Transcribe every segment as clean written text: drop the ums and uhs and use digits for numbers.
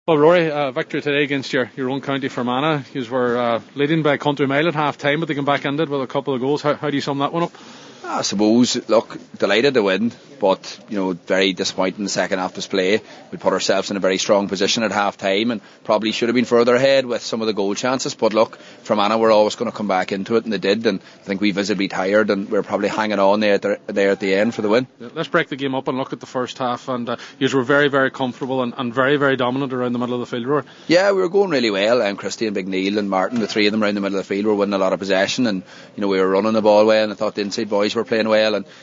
Well, Rory, victory today against your own county Fermanagh. You were leading by a country mile at half time, but they came back in it with a couple of goals. How do you sum that one up? I suppose, look, delighted to win, but very disappointing in the second half display. We put ourselves in a very strong position at half time and probably should have been further ahead with some of the goal chances, but look, Fermanagh were always going to come back into it, and they did, and I think we visibly tired, and we were probably hanging on there at the end for the win. Yeah, let's break the game up and look at the first half, and you were very, very comfortable and very, very dominant around the middle of the field, Rory. Yeah, we were going really well, Christy and Big Neil and Martin, the three of them around the middle of the field, were winning a lot of possession, and we were running the ball well, and I thought the inside boys were playing well, and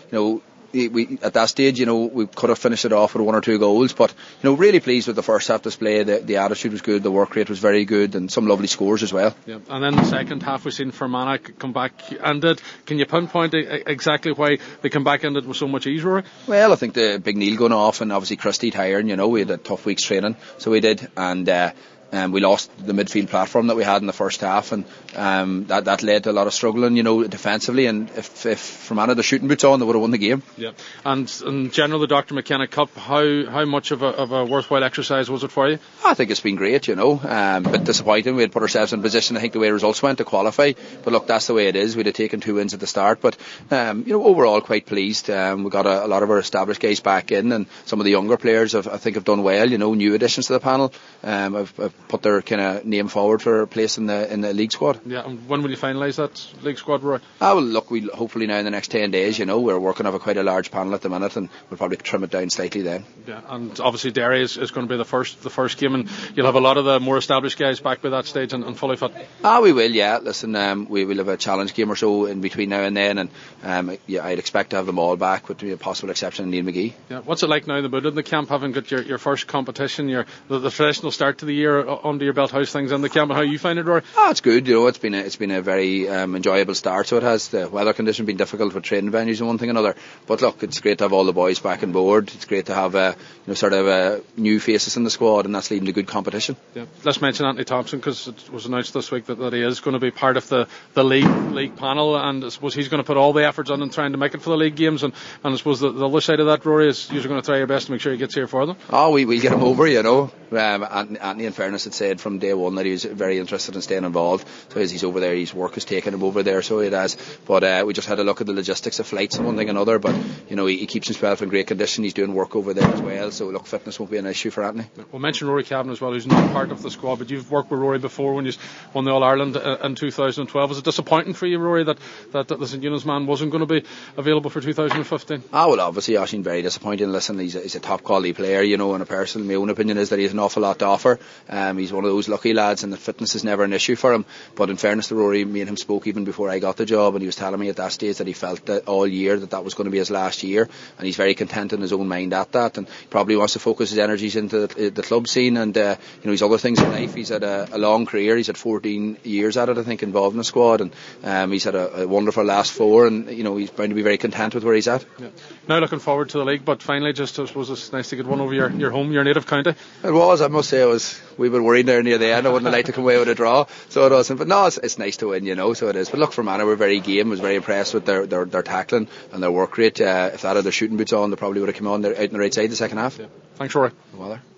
we at that stage, we could have finished it off with one or two goals, but really pleased with the first half display. The attitude was good, the work rate was very good, and some lovely scores as well. Yeah, and then the second half we've seen Fermanagh come back and did. Can you pinpoint exactly why they come back and it with so much ease, Rory? Well, I think the Big Neil going off, and obviously Christy tiring. We had a tough week's training, so we did, and we lost the midfield platform that we had in the first half, and that led to a lot of struggling, defensively. And if Fermanagh had their shooting boots on, they would have won the game. Yeah. And in general, the Dr. McKenna Cup, how much of a worthwhile exercise was it for you? I think it's been great, but disappointing. We had put ourselves in a position, I think, the way results went, to qualify. But look, that's the way it is. We'd have taken 2 wins at the start, but overall quite pleased. We got a lot of our established guys back in, and some of the younger players I think have done well. New additions to the panel. I've put their kind of name forward for a place in the league squad. Yeah, and when will you finalise that league squad, Roy? Well, look, we'll hopefully now in the next 10 days, we're working on quite a large panel at the minute, and we'll probably trim it down slightly then. Yeah, and obviously Derry is going to be the first game, and you'll have a lot of the more established guys back by that stage and fully fit. We will, yeah. Listen, we will have a challenge game or so in between now and then, and I'd expect to have them all back, with a possible exception of Neil McGee. Yeah, what's it like now in the camp, having got your first competition, the traditional start to the year under your belt? How's things in the camp, and how you find it, Rory? It's good. It's been a very enjoyable start. So it has. The weather condition been difficult with training venues and one thing and another. But look, it's great to have all the boys back on board. It's great to have new faces in the squad, and that's leading to good competition. Yeah. Let's mention Anthony Thompson, because it was announced this week that he is going to be part of the league panel, and I suppose he's going to put all the efforts on trying to make it for the league games. And I suppose the other side of that, Rory, is you're going to try your best to make sure he gets here for them. We'll get him over. Anthony, in fairness, had said from day one that he was very interested in staying involved. So as he's over there, his work has taken him over there, so it has. But we just had a look at the logistics of flights and one thing and another. But he keeps himself in great condition. He's doing work over there as well. So look, fitness won't be an issue for Anthony. We'll mention Rory Cavan as well, who's not part of the squad, but you've worked with Rory before when you won the All Ireland in 2012. Was it disappointing for you, Rory, that the St Eunice man wasn't going to be available for 2015? Well, obviously, Oisín, very disappointing. Listen, he's a top quality player, and a person, my own opinion is that he has an awful lot to offer. He's one of those lucky lads, and the fitness is never an issue for him. But in fairness to Rory, me and him spoke even before I got the job, and he was telling me at that stage that he felt that all year that was going to be his last year, and he's very content in his own mind at that, and he probably wants to focus his energies into the club scene and his other things in life. He's had a long career. He's had 14 years at it, I think, involved in the squad, and he's had a wonderful last 4, and he's bound to be very content with where he's at. Yeah. Now looking forward to the league, but finally, just I suppose it's nice to get one over your home, your native county. It was, I must say, we were worried there near the end. I wouldn't have liked to come away with a draw, so it wasn't. But no, it's nice to win, so it is. But look, Fermanagh were very game. I was very impressed with their tackling and their work rate. If that had their shooting boots on, they probably would have come on out on the right side the second half. Yeah. Thanks, Rory. No bother.